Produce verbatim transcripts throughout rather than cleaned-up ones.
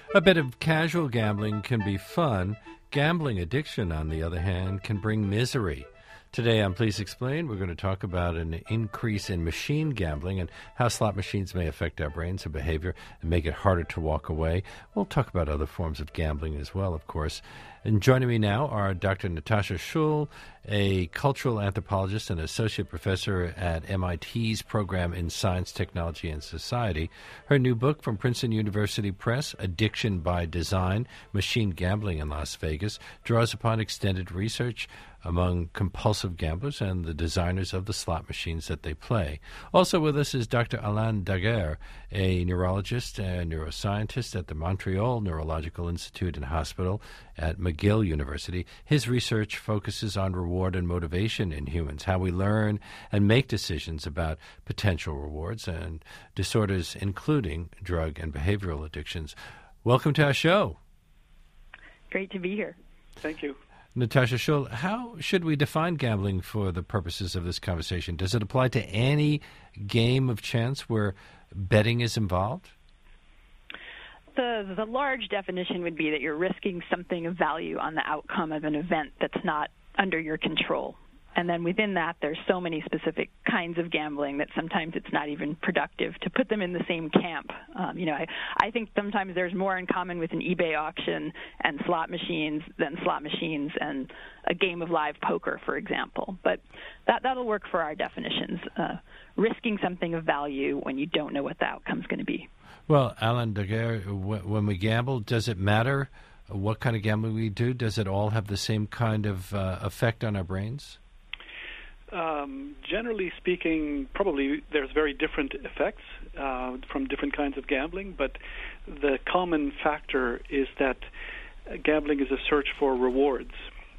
A bit of casual gambling can be fun. Gambling addiction, on the other hand, can bring misery. Today on Please Explain, we're going to talk about an increase in machine gambling and how slot machines may affect our brains and behavior and make it harder to walk away. We'll talk about other forms of gambling as well, of course. And joining me now are Doctor Natasha Schull, a cultural anthropologist and associate professor at M I T's program in Science, Technology, and Society. Her new book from Princeton University Press, Addiction by Design, Machine Gambling in Las Vegas, draws upon extended research among compulsive gamblers and the designers of the slot machines that they play. Also with us is Doctor Alain Daguerre, a neurologist and neuroscientist at the Montreal Neurological Institute and Hospital at McGill University. His research focuses on reward and motivation in humans, how we learn and make decisions about potential rewards and disorders, including drug and behavioral addictions. Welcome to our show. Great to be here. Thank you. Natasha Schull, how should we define gambling for the purposes of this conversation? Does it apply to any game of chance where betting is involved? The the large definition would be that you're risking something of value on the outcome of an event that's not under your control. And then within that, there's so many specific kinds of gambling that sometimes it's not even productive to put them in the same camp. Um, you know, I, I think sometimes there's more in common with an eBay auction and slot machines than slot machines and a game of live poker, for example. But that, that'll work for our definitions, uh, risking something of value when you don't know what the outcome's going to be. Well, Alain Daguerre, when we gamble, does it matter what kind of gambling we do? Does it all have the same kind of uh, effect on our brains? Um, generally speaking, probably there's very different effects uh, from different kinds of gambling, but the common factor is that gambling is a search for rewards.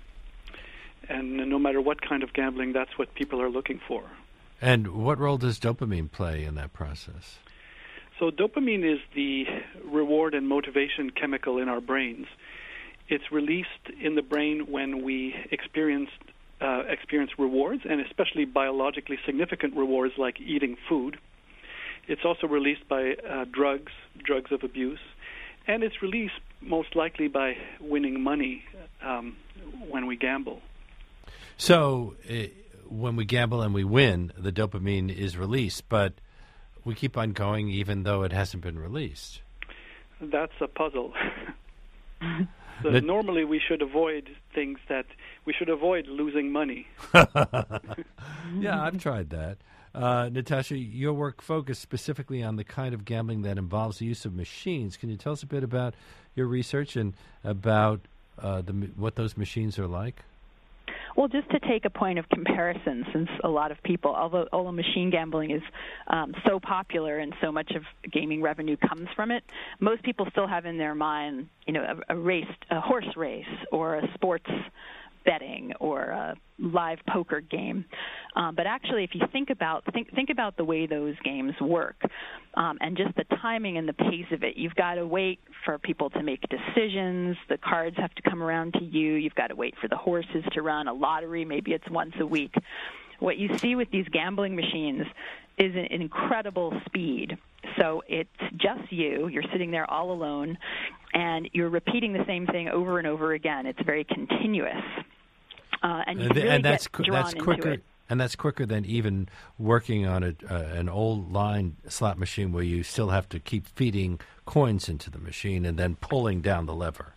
And no matter what kind of gambling, that's what people are looking for. And what role does dopamine play in that process? So dopamine is the reward and motivation chemical in our brains. It's released in the brain when we experience Uh, experience rewards, and especially biologically significant rewards like eating food. It's also released by uh, drugs, drugs of abuse, and it's released most likely by winning money um, when we gamble. So uh, when we gamble and we win, the dopamine is released, but we keep on going even though it hasn't been released. That's a puzzle. So but, normally we should avoid things that we should avoid losing money. Yeah, I've tried that. Uh, Natasha, your work focused specifically on the kind of gambling that involves the use of machines. Can you tell us a bit about your research and about uh, the, what those machines are like? Well, just to take a point of comparison, since a lot of people, although, although machine gambling is um, so popular and so much of gaming revenue comes from it, most people still have in their mind, you know, a, a race, a horse race, or a sports betting, or a live poker game. Um, but actually, if you think about think think about the way those games work, um, and just the timing and the pace of it, you've got to wait for people to make decisions. The cards have to come around to you. You've got to wait for the horses to run. A lottery, maybe it's once a week. What you see with these gambling machines is an incredible speed. So it's just you. You're sitting there all alone, and you're repeating the same thing over and over again. It's very continuous. Uh, and you and, really and that's get drawn that's quicker, into it. And that's quicker than even working on a, uh, an old line slot machine where you still have to keep feeding coins into the machine and then pulling down the lever.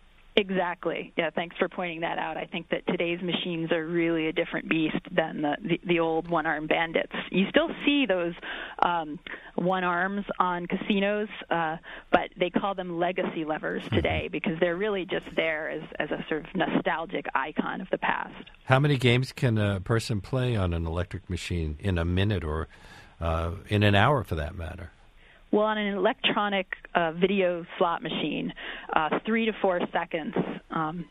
Exactly. Yeah, thanks for pointing that out. I think that today's machines are really a different beast than the, the, the old one-arm bandits. You still see those um, one-arms on casinos, uh, but they call them legacy levers today because they're really just there as, as a sort of nostalgic icon of the past. How many games can a person play on an electric machine in a minute or uh, in an hour, for that matter? Well, on an electronic uh, video slot machine, uh, three to four seconds um,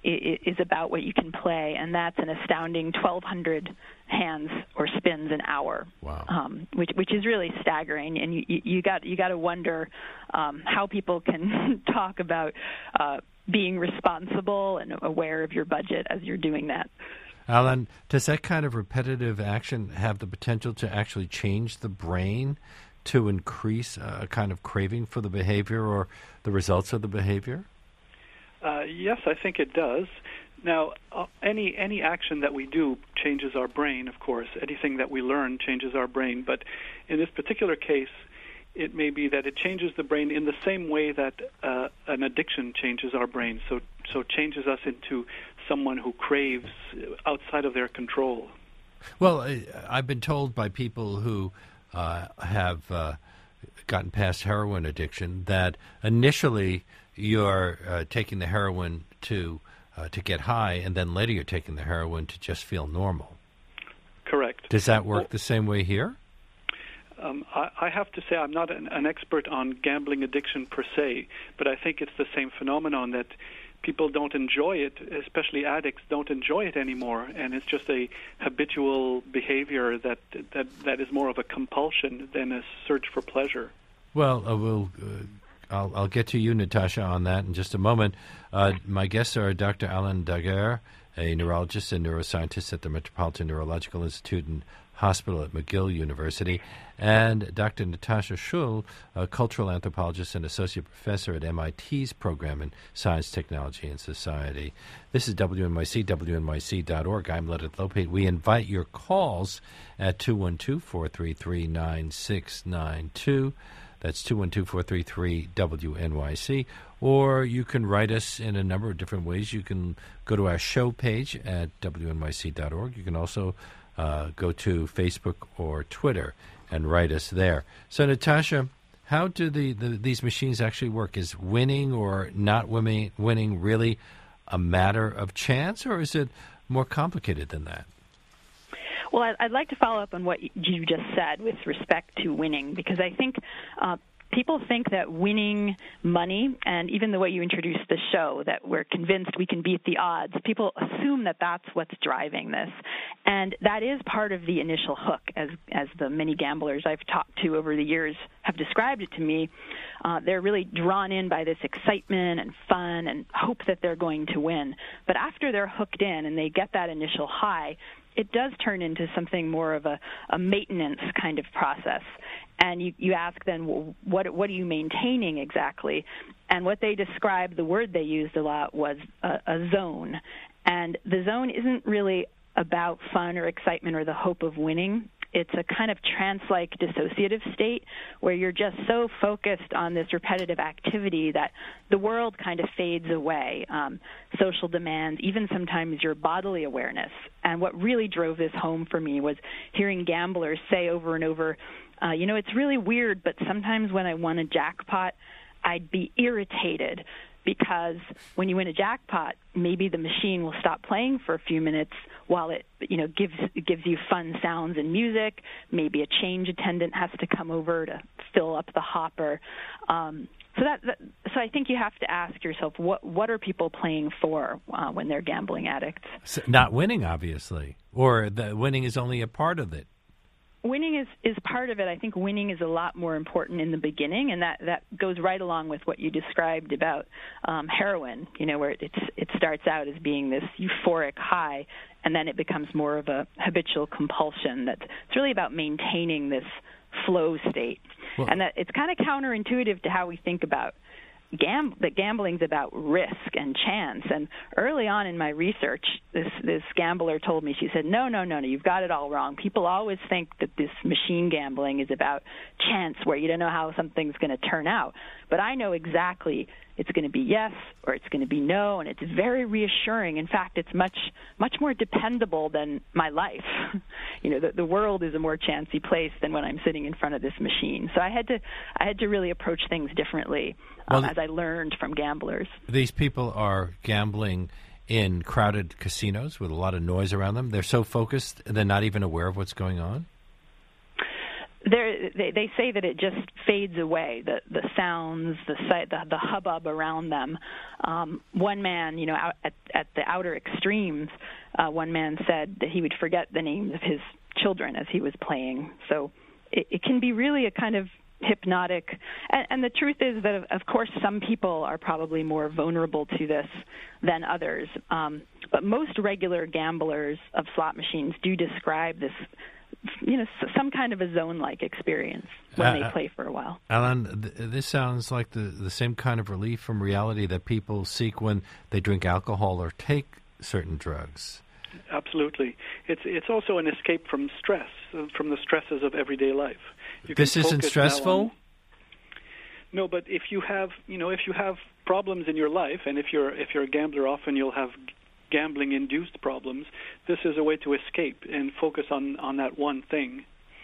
is about what you can play, and that's an astounding twelve hundred hands or spins an hour. Wow. Um, which which is really staggering, and you you, you got you got to wonder um, how people can talk about uh, being responsible and aware of your budget as you're doing that. Alain, does that kind of repetitive action have the potential to actually change the brain to increase a kind of craving for the behavior or the results of the behavior? Uh, yes, I think it does. Now, uh, any any action that we do changes our brain, of course. Anything that we learn changes our brain. But in this particular case, it may be that it changes the brain in the same way that uh, an addiction changes our brain. So, so changes us into someone who craves outside of their control. Well, I, I've been told by people who uh, have uh, gotten past heroin addiction that initially you're uh, taking the heroin to uh, to get high, and then later you're taking the heroin to just feel normal. Correct. Does that work well, the same way here? Um, I, I have to say I'm not an, an expert on gambling addiction per se, but I think it's the same phenomenon that people don't enjoy it, especially addicts don't enjoy it anymore, and it's just a habitual behavior that that, that is more of a compulsion than a search for pleasure. Well, uh, we'll, uh, I'll, I'll get to you, Natasha, on that in just a moment. Uh, my guests are Doctor Alain Daguerre, a neurologist and neuroscientist at the Metropolitan Neurological Institute and Hospital at McGill University, and Doctor Natasha Schull, a cultural anthropologist and associate professor at M I T's program in Science, Technology, and Society. This is W N Y C, W N Y C dot org. I'm Leonard Lopate. We invite your calls at two one two, four three three, nine six nine two. That's two one two, four three three, W N Y C. Or you can write us in a number of different ways. You can go to our show page at W N Y C dot org. You can also uh, go to Facebook or Twitter and write us there. So, Natasha, how do the, the these machines actually work? Is winning or not winning, winning really a matter of chance, or is it more complicated than that? Well, I'd like to follow up on what you just said with respect to winning, because I think uh, people think that winning money, and even the way you introduced the show, that we're convinced we can beat the odds, people assume that that's what's driving this. And that is part of the initial hook, as as the many gamblers I've talked to over the years have described it to me. Uh, they're really drawn in by this excitement and fun and hope that they're going to win. But after they're hooked in and they get that initial high, it does turn into something more of a, a maintenance kind of process. And you, you ask then, well, what what are you maintaining exactly? And what they described, the word they used a lot was a, a zone. And the zone isn't really about fun or excitement or the hope of winning. It's a kind of trance-like dissociative state where you're just so focused on this repetitive activity that the world kind of fades away. Um, social demands, even sometimes your bodily awareness. And what really drove this home for me was hearing gamblers say over and over, uh, you know, it's really weird, but sometimes when I won a jackpot, I'd be irritated because when you win a jackpot, maybe the machine will stop playing for a few minutes while it, you know, gives gives you fun sounds and music. Maybe a change attendant has to come over to fill up the hopper. Um, so that, that so I think you have to ask yourself, what what are people playing for uh, when they're gambling addicts? So not winning, obviously, or the winning is only a part of it. Winning is, is part of it. I think winning is a lot more important in the beginning, and that, that goes right along with what you described about um, heroin, you know, where it's, it starts out as being this euphoric high, and then it becomes more of a habitual compulsion. That's it's really about maintaining this flow state. Well, and that it's kind of counterintuitive to how we think about Gam- that gambling's about risk and chance. And early on in my research, this this gambler told me, she said, no, no, no, no, you've got it all wrong. People always think that this machine gambling is about chance, where you don't know how something's going to turn out. But I know exactly it's going to be yes or it's going to be no, and it's very reassuring. In fact, it's much much more dependable than my life. You know, the, the world is a more chancy place than when I'm sitting in front of this machine. So I had to I had to really approach things differently um, well, as I learned from gamblers. These people are gambling in crowded casinos with a lot of noise around them. They're so focused, they're not even aware of what's going on. They they say that it just fades away. The the sounds, the the, the hubbub around them. Um, one man, you know, out at at the outer extremes, uh, one man said that he would forget the names of his children as he was playing. So it, it can be really a kind of hypnotic. And, and the truth is that, of, of course, some people are probably more vulnerable to this than others. Um, but most regular gamblers of slot machines do describe this you know, some kind of a zone-like experience when uh, they play for a while. Alan, th- this sounds like the, the same kind of relief from reality that people seek when they drink alcohol or take certain drugs. Absolutely. It's it's also an escape from stress, uh, from the stresses of everyday life. You this can isn't focus stressful? now on- No, but if you have, you know, if you have problems in your life, and if you're if you're a gambler, often you'll have gambling-induced problems. This is a way to escape and focus on, on that one thing.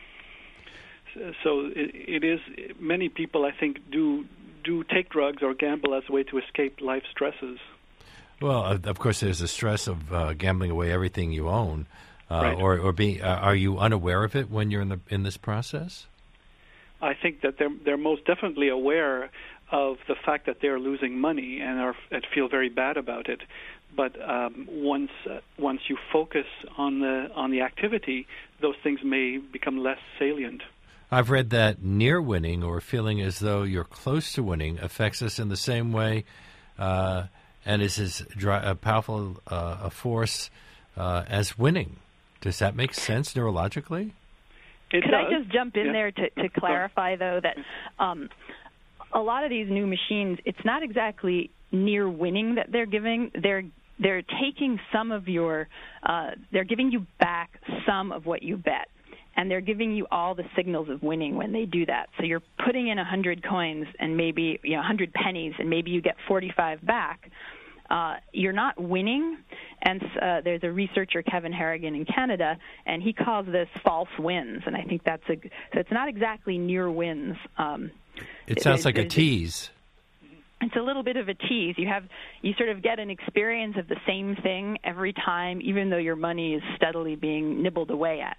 So it, it is. Many people, I think, do do take drugs or gamble as a way to escape life stresses. Well, of course, there's the stress of uh, gambling away everything you own, uh, right. or or being. Uh, are you unaware of it when you're in the in this process? I think that they're they're most definitely aware of the fact that they're losing money and are and feel very bad about it. But um, once uh, once you focus on the on the activity, those things may become less salient. I've read that near winning or feeling as though you're close to winning affects us in the same way, uh, and is as dry, a powerful uh, a force uh, as winning. Does that make sense neurologically? It Could does. I just jump in yeah. there to, to clarify, though, that um, a lot of these new machines, it's not exactly near winning that they're giving. They're they're taking some of your, uh, they're giving you back some of what you bet. And they're giving you all the signals of winning when they do that. So you're putting in one hundred coins and maybe, you know, one hundred pennies, and maybe you get forty-five back. Uh, you're not winning. And uh, there's a researcher, Kevin Harrigan, in Canada, and he calls this false wins. And I think that's a, so it's not exactly near wins. Um, It sounds like a tease. It's a little bit of a tease. You have you sort of get an experience of the same thing every time, even though your money is steadily being nibbled away at.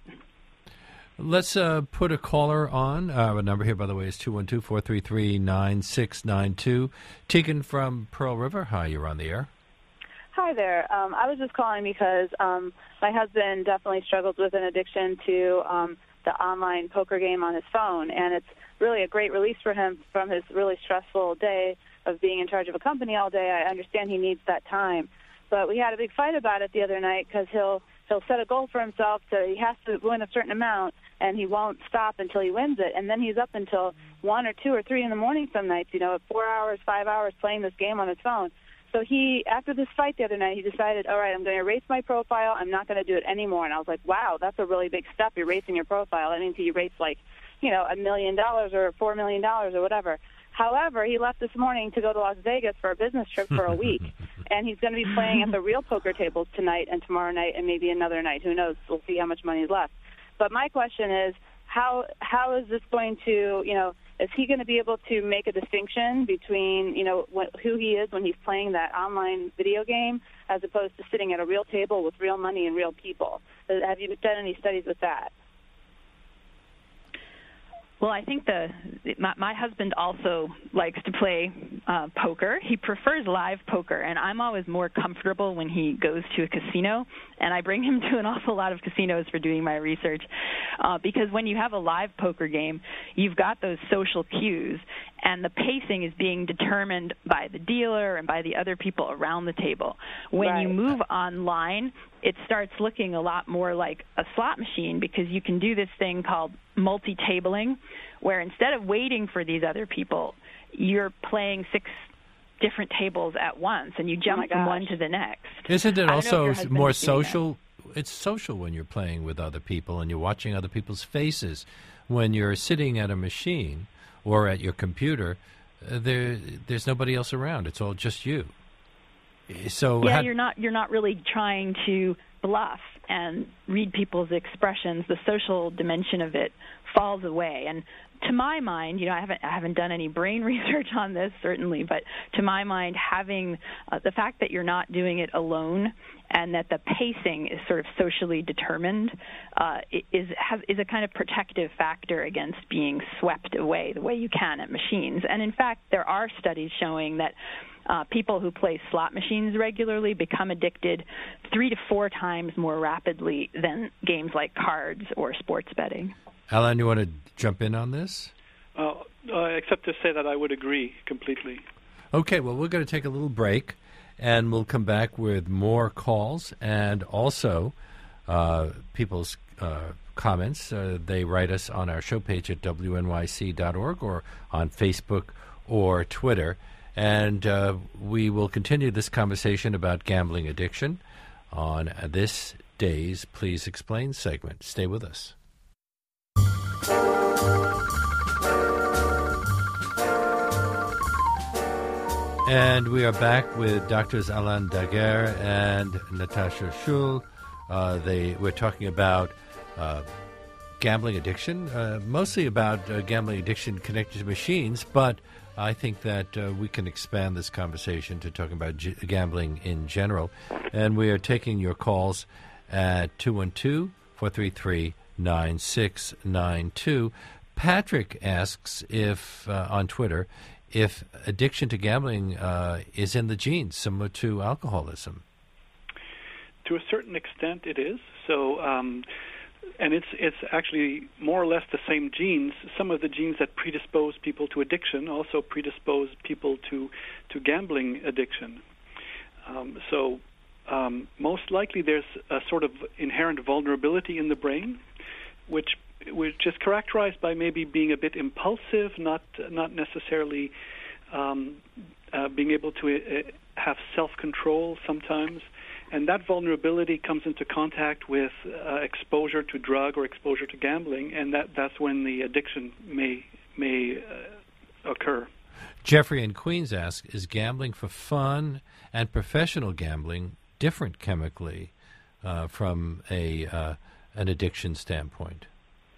Let's uh, put a caller on. Uh, our number here, by the way, is two one two, four three three, nine six nine two. Tegan from Pearl River. Hi, you're on the air. Hi there. Um, I was just calling because um, my husband definitely struggles with an addiction to um, the online poker game on his phone, and it's really a great release for him from his really stressful day of being in charge of a company all day. I understand he needs that time. But we had a big fight about it the other night because he'll he'll set a goal for himself to he has to win a certain amount, and he won't stop until he wins it. And then he's up until one or two or three in the morning some nights, you know, four hours, five hours playing this game on his phone. So he, after this fight the other night, he decided, all right, I'm going to erase my profile. I'm not going to do it anymore. And I was like, wow, that's a really big step, erasing your profile. That means you erase like, you know, a million dollars or four million dollars or whatever. However, he left this morning to go to Las Vegas for a business trip for a week, and he's going to be playing at the real poker tables tonight and tomorrow night and maybe another night. Who knows? We'll see how much money is left. But my question is, how how is this going to, you know, is he going to be able to make a distinction between, you know, what, who he is when he's playing that online video game as opposed to sitting at a real table with real money and real people? Have you done any studies with that? Well, I think the my, my husband also likes to play uh, poker. He prefers live poker, and I'm always more comfortable when he goes to a casino, and I bring him to an awful lot of casinos for doing my research, uh, because when you have a live poker game, you've got those social cues, and the pacing is being determined by the dealer and by the other people around the table. When Right. you move online, it starts looking a lot more like a slot machine because you can do this thing called multi-tabling, where instead of waiting for these other people, you're playing six different tables at once, and you jump Oh my from gosh. one to the next. Isn't I it don't know if also your husband more is doing that. social? It's social when you're playing with other people and you're watching other people's faces. When you're sitting at a machine or at your computer, uh, there there's nobody else around. It's all just you. So Yeah, how- you're not you're not really trying to bluff and read people's expressions. The social dimension of it falls away. And to my mind, you know, I haven't I haven't done any brain research on this certainly, but to my mind, having uh, the fact that you're not doing it alone and that the pacing is sort of socially determined uh, is has, is a kind of protective factor against being swept away the way you can at machines. And in fact, there are studies showing that Uh, people who play slot machines regularly become addicted three to four times more rapidly than games like cards or sports betting. Alan, you want to jump in on this? Uh, uh, except to say that I would agree completely. Okay, well, we're going to take a little break, and we'll come back with more calls and also uh, people's uh, comments. Uh, they write us on our show page at W N Y C dot org or on Facebook or Twitter. And uh, we will continue this conversation about gambling addiction on this day's Please Explain segment. Stay with us. And we are back with Doctors Alain Daguerre and Natasha Schull. Uh, they we're talking about uh, gambling addiction, uh, mostly about uh, gambling addiction connected to machines, but I think that uh, we can expand this conversation to talking about g- gambling in general. And we are taking your calls at two one two, four three three, nine six nine two. Patrick asks if, uh, on Twitter, if addiction to gambling uh, is in the genes, similar to alcoholism. To a certain extent, it is. So, um, and it's it's actually more or less the same genes. Some of the genes that predispose people to addiction also predispose people to to gambling addiction. Um, so, um, most likely, there's a sort of inherent vulnerability in the brain, which which is characterized by maybe being a bit impulsive, not not necessarily um, uh, being able to uh, have self-control sometimes. And that vulnerability comes into contact with uh, exposure to drug or exposure to gambling, and that, that's when the addiction may may uh, occur. Jeffrey in Queens asks, is gambling for fun and professional gambling different chemically uh, from a uh, an addiction standpoint?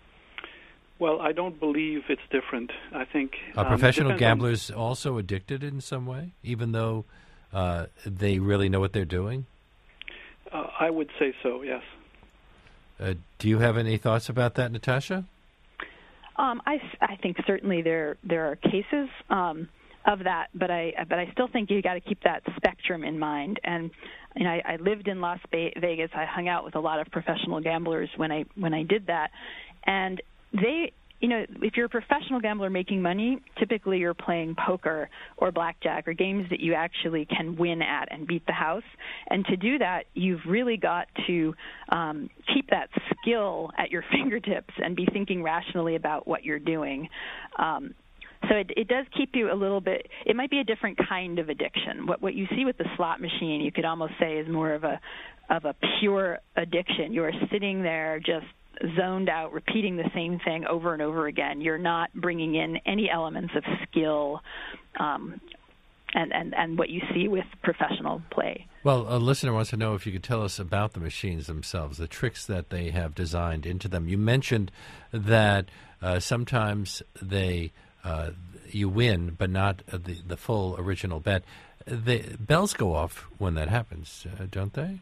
Well, I don't believe it's different. I think Are um, professional on- gamblers also addicted in some way, even though uh, they really know what they're doing? Uh, I would say so, yes. Uh, do you have any thoughts about that, Natasha? Um, I, I think certainly there there are cases um, of that, but I but I still think you got to keep that spectrum in mind. And you know, I, I lived in Las Vegas. I hung out with a lot of professional gamblers when I when I did that, and they. You know, if you're a professional gambler making money, typically you're playing poker or blackjack or games that you actually can win at and beat the house. And to do that, you've really got to um, keep that skill at your fingertips and be thinking rationally about what you're doing. Um, so it, it does keep you a little bit – it might be a different kind of addiction. What what you see with the slot machine, you could almost say is more of a of a pure addiction. You are sitting there just zoned out, repeating the same thing over and over again. You're not bringing in any elements of skill um, and, and, and what you see with professional play. Well, a listener wants to know if you could tell us about the machines themselves, the tricks that they have designed into them. You mentioned that uh, sometimes they uh, you win, but not uh, the, the full original bet. The bells go off when that happens, uh, don't they?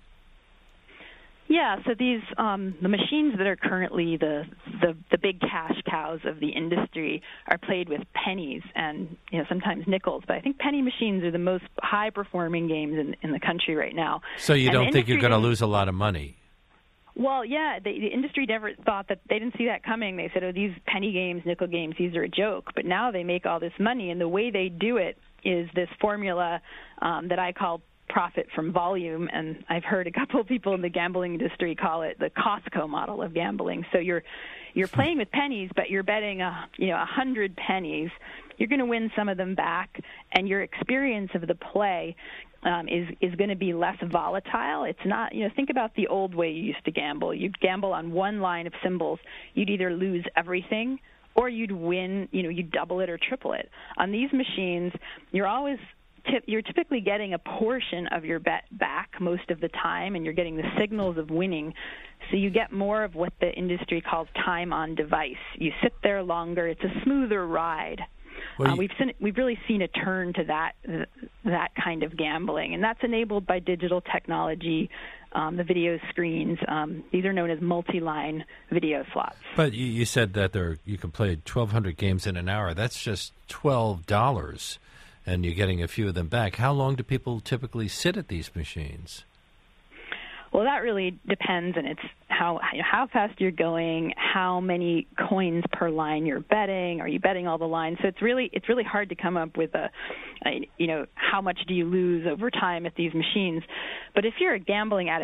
Yeah, so these um, the machines that are currently the, the the big cash cows of the industry are played with pennies and you know sometimes nickels, but I think penny machines are the most high performing games in, in the country right now. So you and don't think you're going to lose a lot of money? Well, yeah, the, the industry never thought that they didn't see that coming. They said, "Oh, these penny games, nickel games, these are a joke." But now they make all this money, and the way they do it is this formula um, that I call profit from volume, and I've heard a couple of people in the gambling industry call it the Costco model of gambling. So you're you're playing with pennies, but you're betting a you know a hundred pennies. You're going to win some of them back, and your experience of the play um, is is going to be less volatile. It's not you know think about the old way you used to gamble. You'd gamble on one line of symbols. You'd either lose everything or you'd win. You know you'd double it or triple it. On these machines, you're always you're typically getting a portion of your bet back most of the time, and you're getting the signals of winning. So you get more of what the industry calls time on device. You sit there longer. It's a smoother ride. Well, uh, you... we've seen, we've really seen a turn to that that kind of gambling, and that's enabled by digital technology, um, the video screens. Um, these are known as multi-line video slots. But you, you said that there you can play twelve hundred games in an hour. That's just twelve dollars. And you're getting a few of them back. How long do people typically sit at these machines? Well, that really depends, and it's how how fast you're going, how many coins per line you're betting. Are you betting all the lines? So it's really it's really hard to come up with a, a you know how much do you lose over time at these machines. But if you're a gambling addict,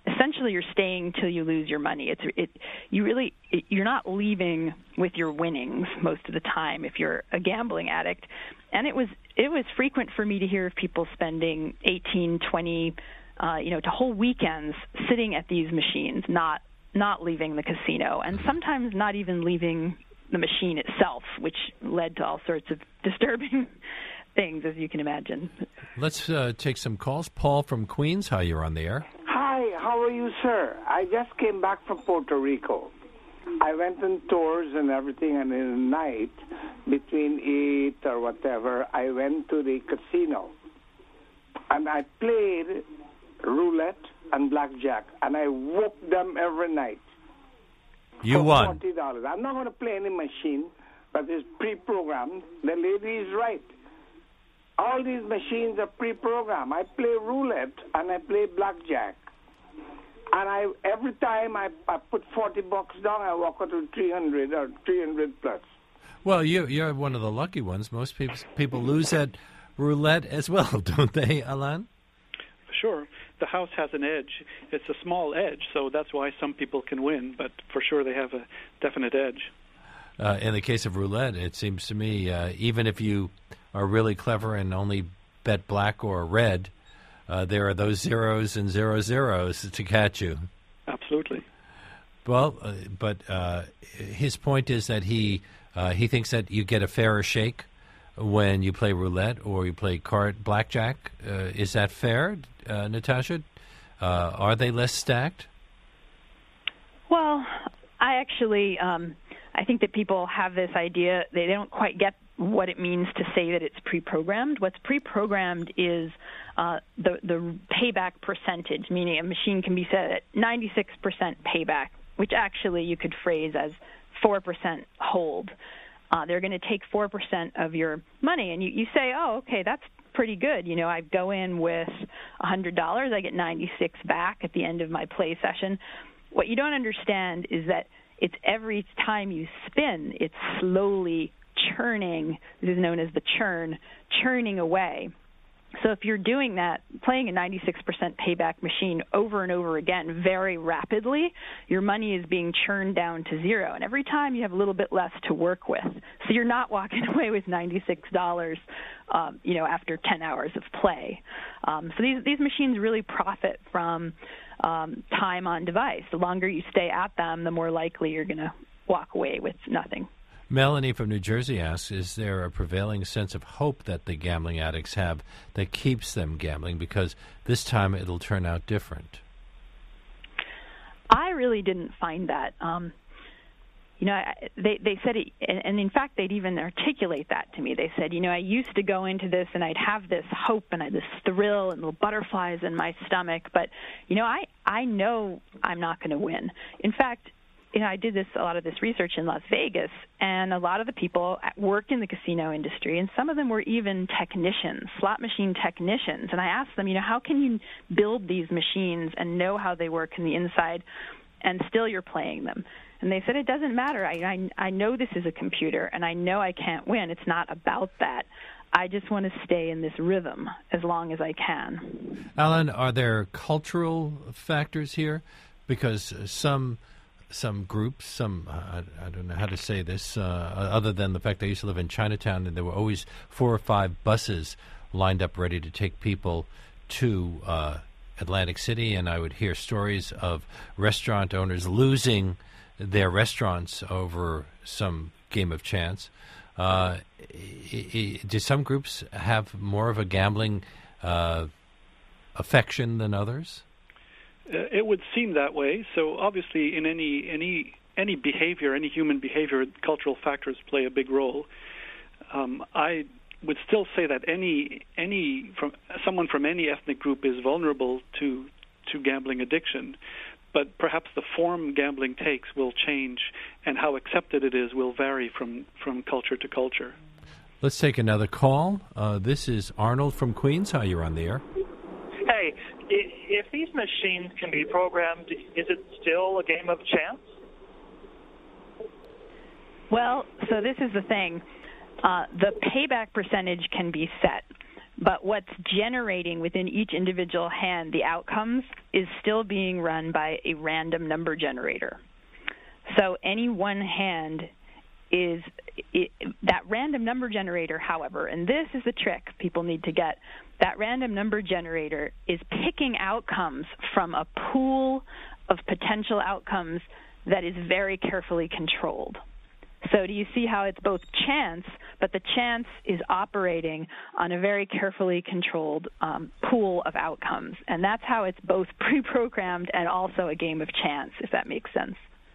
essentially you're staying till you lose your money. It's it you really it, you're not leaving with your winnings most of the time if you're a gambling addict. And it was it was frequent for me to hear of people spending eighteen, twenty, uh, you know, to whole weekends sitting at these machines, not not leaving the casino, and sometimes not even leaving the machine itself, which led to all sorts of disturbing things, as you can imagine. Let's uh, take some calls. Paul from Queens, hi, you're on the air. Hi, how are you, sir? I just came back from Puerto Rico. I went on tours and everything, and in the night, between eight or whatever, I went to the casino. And I played roulette and blackjack, and I whooped them every night. You for won. forty dollars. I'm not going to play any machine, but it's pre-programmed. The lady is right. All these machines are pre-programmed. I play roulette and I play blackjack. And I every time I, I put forty bucks down, I walk out with three hundred or three hundred plus. Well, you, you're one of the lucky ones. Most people, people lose at roulette as well, don't they, Alan? Sure. The house has an edge. It's a small edge, so that's why some people can win, but for sure they have a definite edge. Uh, in the case of roulette, it seems to me, uh, even if you are really clever and only bet black or red, uh, there are those zeros and zero zeros to catch you. Absolutely. Well, uh, but uh, his point is that he uh, he thinks that you get a fairer shake when you play roulette or you play card blackjack. Uh, is that fair, uh, Natasha? Uh, are they less stacked? Well, I actually um, I think that people have this idea. They don't quite get what it means to say that it's pre-programmed. What's pre-programmed is uh, the the payback percentage, meaning a machine can be set at ninety-six percent payback, which actually you could phrase as four percent hold. Uh, they're going to take four percent of your money, and you, you say, oh, okay, that's pretty good. You know, I go in with one hundred dollars, I get ninety-six back at the end of my play session. What you don't understand is that it's every time you spin, it's slowly churning. This is known as the churn, churning away. So if you're doing that, playing a ninety-six percent payback machine over and over again very rapidly, your money is being churned down to zero. And every time you have a little bit less to work with. So you're not walking away with ninety-six dollars, um, you know, after ten hours of play. Um, so these, these machines really profit from um, time on device. The longer you stay at them, the more likely you're going to walk away with nothing. Melanie from New Jersey asks, is there a prevailing sense of hope that the gambling addicts have that keeps them gambling because this time it'll turn out different? I really didn't find that. Um, you know, I, they, they said, it, and, and in fact, they'd even articulate that to me. They said, you know, I used to go into this and I'd have this hope and I, this thrill and little butterflies in my stomach, but, you know, I, I know I'm not going to win. In fact, you know, I did this a lot of this research in Las Vegas, and a lot of the people worked in the casino industry, and some of them were even technicians, slot machine technicians. And I asked them, you know, how can you build these machines and know how they work in the inside, and still you're playing them? And they said, it doesn't matter. I, I, I know this is a computer, and I know I can't win. It's not about that. I just want to stay in this rhythm as long as I can. Alan, are there cultural factors here? Because some... Some groups, some, uh, I, I don't know how to say this, uh, other than the fact I used to live in Chinatown and there were always four or five buses lined up ready to take people to uh, Atlantic City, and I would hear stories of restaurant owners losing their restaurants over some game of chance. Uh, I, I, do some groups have more of a gambling uh, affection than others? Uh, it would seem that way. So obviously, in any any any behavior, any human behavior, cultural factors play a big role. Um, I would still say that any any from someone from any ethnic group is vulnerable to to gambling addiction, but perhaps the form gambling takes will change, and how accepted it is will vary from from culture to culture. Let's take another call. Uh, this is Arnold from Queens. Hi, you're on the air. Hey, if these machines can be programmed, is it still a game of chance? Well, so this is the thing. Uh, the payback percentage can be set. but what's generating within each individual hand the outcomes is still being run by a random number generator. So any one hand is it, that random number generator, however, and this is the trick people need to get, that random number generator is picking outcomes from a pool of potential outcomes that is very carefully controlled. So do you see how it's both chance, but the chance is operating on a very carefully controlled um, pool of outcomes. And that's how it's both pre-programmed and also a game of chance, if that makes sense.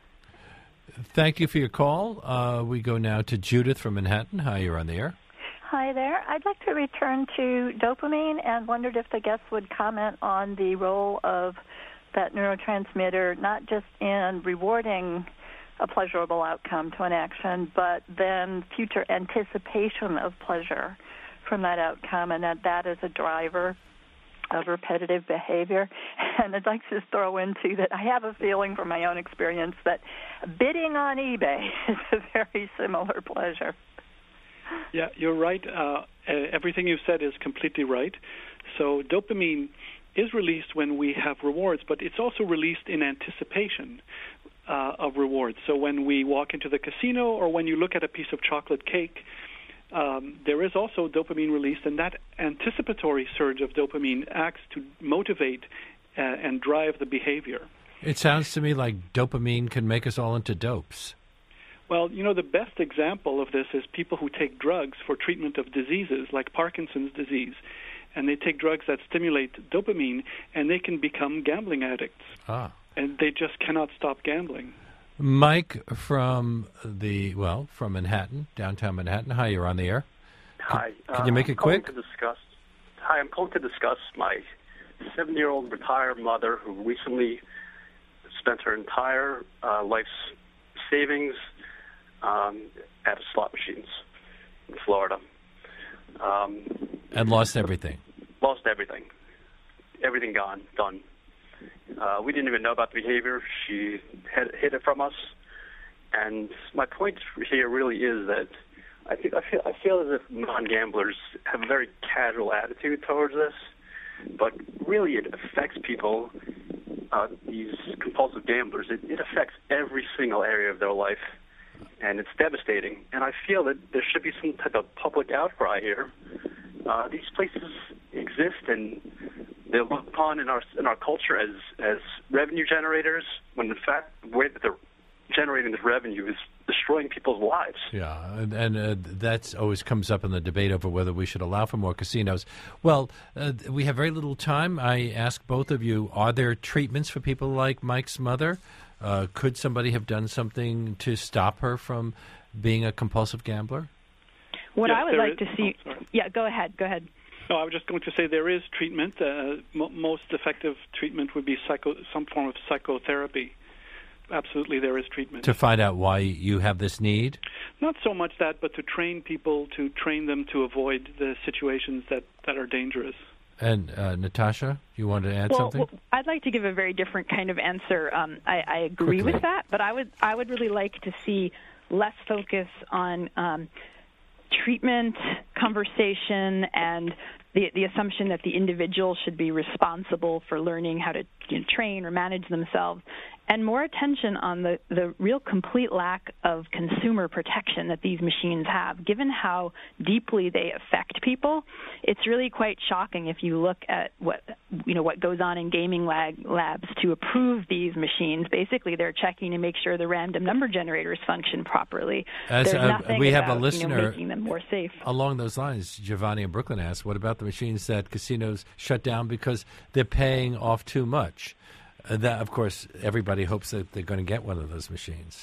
Thank you for your call. Uh, we go now to Judith from Manhattan. Hi, you're on the air. Hi there. I'd like to return to dopamine and wondered if the guests would comment on the role of that neurotransmitter, not just in rewarding a pleasurable outcome to an action, but then future anticipation of pleasure from that outcome, and that that is a driver of repetitive behavior. And I'd like to just throw into that I have a feeling from my own experience that bidding on eBay is a very similar pleasure. Yeah, you're right. Uh, everything you said is completely right. So dopamine is released when we have rewards, but it's also released in anticipation uh, of rewards. So when we walk into the casino or when you look at a piece of chocolate cake, um, there is also dopamine released, and that anticipatory surge of dopamine acts to motivate uh, and drive the behavior. It sounds to me like dopamine can make us all into dopes. Well, you know, the best example of this is people who take drugs for treatment of diseases like Parkinson's disease. And they take drugs that stimulate dopamine, and they can become gambling addicts. Ah. And they just cannot stop gambling. Mike from the, well, from Manhattan, downtown Manhattan. Hi, you're on the air. Hi. Can, can you make uh, it quick? To discuss, hi, I'm calling to discuss my seven-year-old retired mother who recently spent her entire uh, life's savings um, at slot machines in Florida. Um, and lost everything. Lost everything. Everything gone, done. Uh, we didn't even know about the behavior. She had hid it from us. And my point here really is that I think I feel I feel as if non-gamblers have a very casual attitude towards this, but really it affects people. Uh, these compulsive gamblers, it, it affects every single area of their life, and it's devastating. And I feel that there should be some type of public outcry here. Uh, these places exist, and they're looked upon in our in our culture as as revenue generators, when in fact the way that they're generating this revenue is destroying people's lives. Yeah, and, and uh, that always comes up in the debate over whether we should allow for more casinos. Well, uh, we have very little time. I ask both of you, are there treatments for people like Mike's mother? Uh, could somebody have done something to stop her from being a compulsive gambler? What yes, I would like is. to see... Oh, yeah, go ahead, go ahead. No, I was just going to say there is treatment. Uh, m- most effective treatment would be psycho- some form of psychotherapy. Absolutely, there is treatment. To find out why you have this need? Not so much that, but to train people, to train them to avoid the situations that, that are dangerous. And uh, Natasha, you wanted to add well, something? Well, I'd like to give a very different kind of answer. Um, I, I agree Quickly. with that, but I would I would really like to see less focus on um, treatment, conversation, and the the assumption that the individual should be responsible for learning how to you know, train or manage themselves, and more attention on the, the real complete lack of consumer protection that these machines have. Given how deeply they affect people, it's really quite shocking if you look at what you know what goes on in gaming lag, labs to approve these machines. Basically, they're checking to make sure the random number generators function properly. As, There's uh, nothing we have about, a listener you know, making them more safe. Along those lines, Giovanni in Brooklyn asked, what about the machines that casinos shut down because they're paying off too much? Uh, that, of course, everybody hopes that they're going to get one of those machines.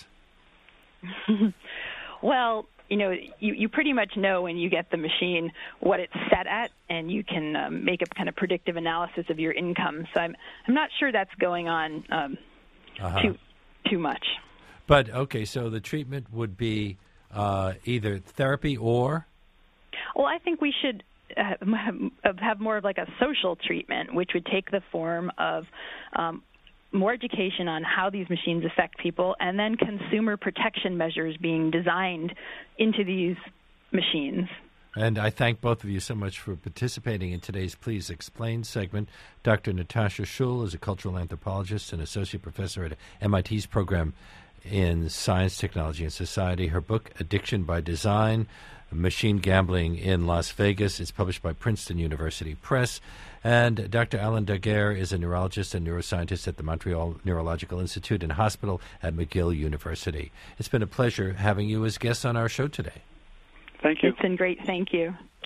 Well, you know, you, you pretty much know when you get the machine what it's set at, and you can um, make a kind of predictive analysis of your income. So I'm I'm not sure that's going on um, uh-huh. too too much. But, okay, so the treatment would be uh, either therapy or? Well, I think we should uh, have more of like a social treatment, which would take the form of um, more education on how these machines affect people, and then consumer protection measures being designed into these machines. And I thank both of you so much for participating in today's Please Explain segment. Doctor Natasha Schull is a cultural anthropologist and associate professor at M I T's program in Science, Technology, and Society. Her book, Addiction by Design, Machine Gambling in Las Vegas, is published by Princeton University Press. And Doctor Alain Daguerre is a neurologist and neuroscientist at the Montreal Neurological Institute and Hospital at McGill University. It's been a pleasure having you as guests on our show today. Thank you. It's been great. Thank you.